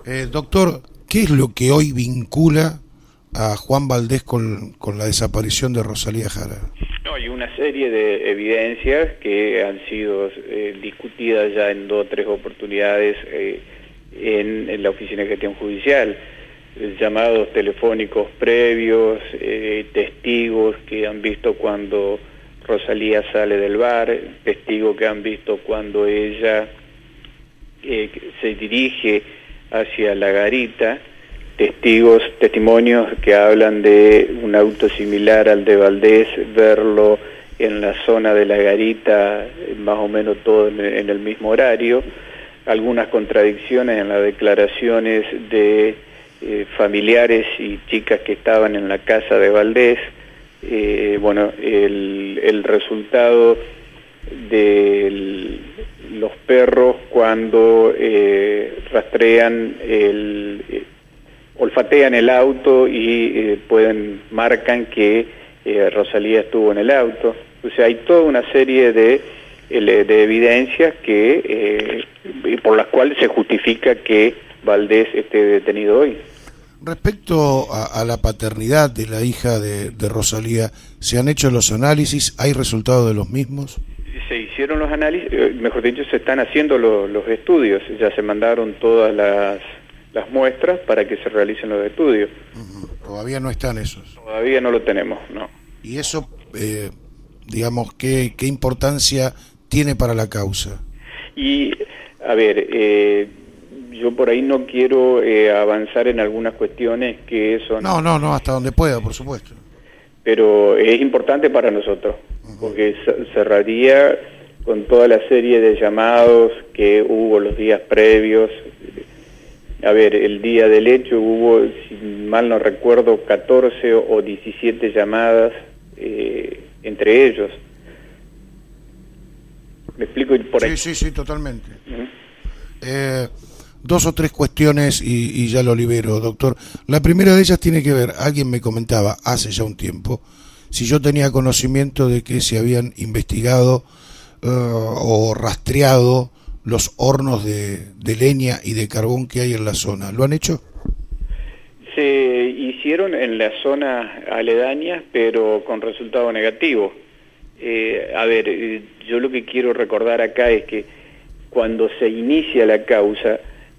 Doctor, ¿qué es lo que hoy vincula a Juan Valdés con la desaparición de Rosalía Jara? No, hay una serie de evidencias que han sido discutidas ya en 2 o 3 oportunidades en la Oficina de Gestión Judicial. Llamados telefónicos previos, testigos que han visto cuando Rosalía sale del bar, testigos que han visto cuando ella se dirige hacia la garita, testimonios que hablan de un auto similar al de Valdés, verlo en la zona de la garita, más o menos todo en el mismo horario, algunas contradicciones en las declaraciones de familiares y chicas que estaban en la casa de Valdés. El resultado de los perros cuando rastrean olfatean el auto y marcan que Rosalía estuvo en el auto. O sea, hay toda una serie de evidencias que por las cuales se justifica que Valdés esté detenido hoy. Respecto a la paternidad de la hija de Rosalía, ¿se han hecho los análisis? ¿Hay resultados de los mismos? Se hicieron los análisis, mejor dicho, se están haciendo los estudios. Ya se mandaron todas las muestras para que se realicen los estudios. Todavía no están esos. Todavía no lo tenemos, no. ¿Y eso, digamos, qué importancia tiene para la causa? Y, a ver, yo por ahí no quiero avanzar en algunas cuestiones que son... No, hasta donde pueda, por supuesto. Pero es importante para nosotros, porque cerraría con toda la serie de llamados que hubo los días previos. A ver, el día del hecho hubo, si mal no recuerdo, 14 o 17 llamadas entre ellos. ¿Me explico? Por ahí. Sí, totalmente. 2 o 3 cuestiones y ya lo libero, doctor. La primera de ellas tiene que ver, alguien me comentaba hace ya un tiempo, si yo tenía conocimiento de que se habían investigado o rastreado los hornos de leña y de carbón que hay en la zona. ¿Lo han hecho? Se hicieron en las zonas aledañas, pero con resultado negativo. Yo lo que quiero recordar acá es que cuando se inicia la causa,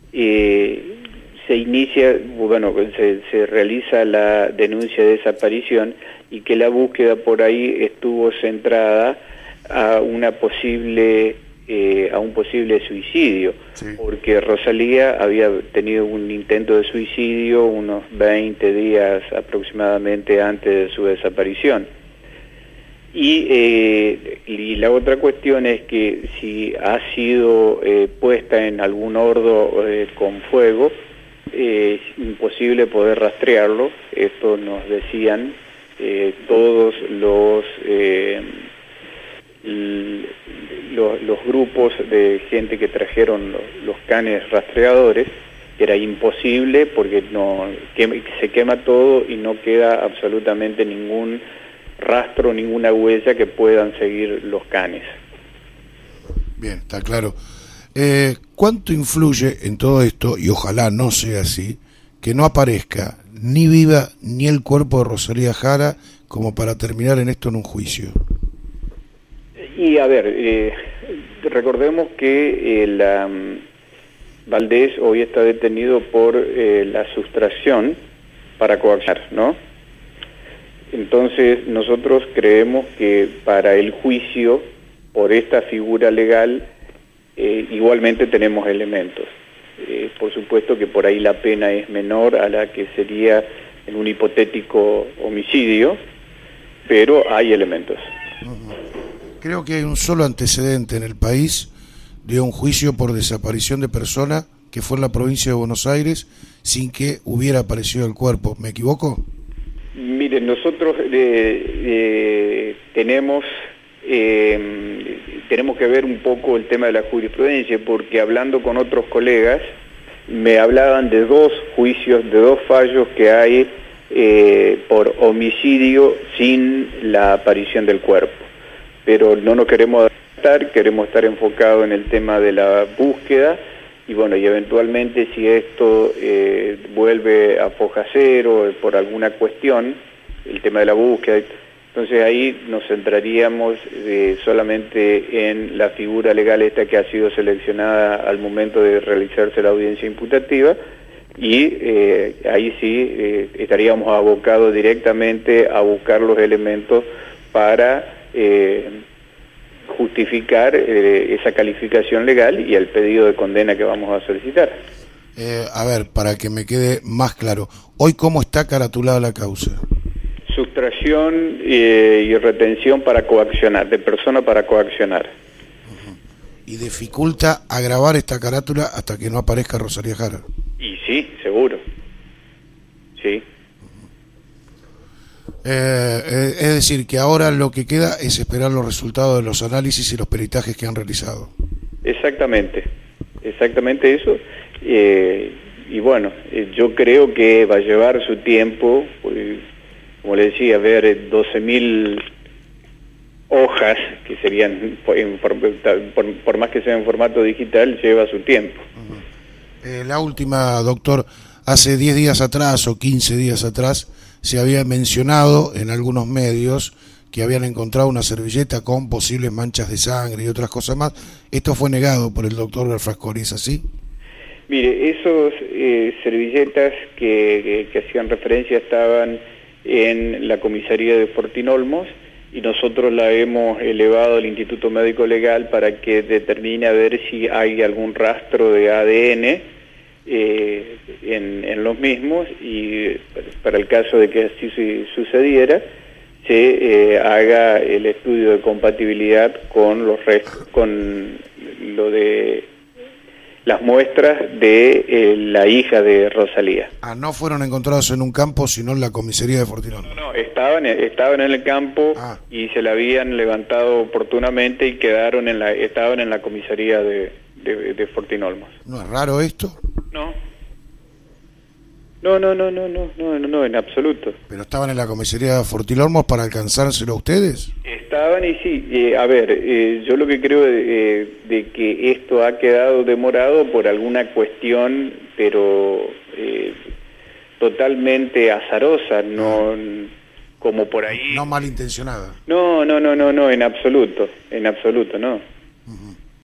se realiza la denuncia de desaparición y que la búsqueda por ahí estuvo centrada a un posible suicidio, sí. Porque Rosalía había tenido un intento de suicidio unos 20 días aproximadamente antes de su desaparición. Y la otra cuestión es que si ha sido puesta en algún horno con fuego, es imposible poder rastrearlo. Esto nos decían todos los grupos de gente que trajeron los canes rastreadores. Era imposible porque se quema todo y no queda absolutamente ningún rastro, ninguna huella que puedan seguir los canes. Bien, está claro. ¿Cuánto influye en todo esto, y ojalá no sea así, que no aparezca ni viva ni el cuerpo de Rosalía Jara como para terminar en esto en un juicio? Y a ver, recordemos que Valdés hoy está detenido por la sustracción para coaccionar, ¿no? Entonces nosotros creemos que para el juicio por esta figura legal igualmente tenemos elementos. Por supuesto que por ahí la pena es menor a la que sería en un hipotético homicidio, pero hay elementos. Creo que hay un solo antecedente en el país de un juicio por desaparición de persona que fue en la provincia de Buenos Aires sin que hubiera aparecido el cuerpo. ¿Me equivoco? Miren, nosotros tenemos que ver un poco el tema de la jurisprudencia, porque hablando con otros colegas me hablaban de 2 juicios, de 2 fallos que hay por homicidio sin la aparición del cuerpo. Pero no nos queremos adaptar, queremos estar enfocados en el tema de la búsqueda y bueno, y eventualmente si esto vuelve a foja cero por alguna cuestión, el tema de la búsqueda, entonces ahí nos centraríamos solamente en la figura legal esta que ha sido seleccionada al momento de realizarse la audiencia imputativa, y ahí sí estaríamos abocados directamente a buscar los elementos para justificar esa calificación legal y el pedido de condena que vamos a solicitar. A ver, para que me quede más claro, hoy ¿cómo está caratulada la causa? Sustracción y retención para coaccionar, de persona para coaccionar. ¿Y dificulta agravar esta carátula hasta que no aparezca Rosalía Jara? Y sí, seguro. Sí. Es decir, que ahora lo que queda es esperar los resultados de los análisis y los peritajes que han realizado. Exactamente eso. Y bueno, yo creo que va a llevar su tiempo, como le decía, ver 12.000 hojas, que serían, por más que sea en formato digital, lleva su tiempo. La última, doctor, hace 10 días atrás o 15 días atrás se había mencionado en algunos medios que habían encontrado una servilleta con posibles manchas de sangre y otras cosas más. Esto fue negado por el doctor Frasconi, ¿es así? Mire, esos servilletas que hacían referencia estaban en la comisaría de Fortín Olmos, y nosotros la hemos elevado al Instituto Médico Legal para que determine a ver si hay algún rastro de ADN en los mismos, y para el caso de que así sucediera, se haga el estudio de compatibilidad con lo de las muestras de la hija de Rosalía. No fueron encontrados en un campo, sino en la comisaría de Fortín Olmos. No, estaban en el campo y se la habían levantado oportunamente y estaban en la comisaría de Fortín Olmos. ¿No es raro esto? No, en absoluto. ¿Pero estaban en la comisaría de Fortín Olmos para alcanzárselo a ustedes? Estaban, y sí, a ver, yo lo que creo de que esto ha quedado demorado por alguna cuestión, pero totalmente azarosa, no como por ahí. No malintencionada. No, en absoluto, no.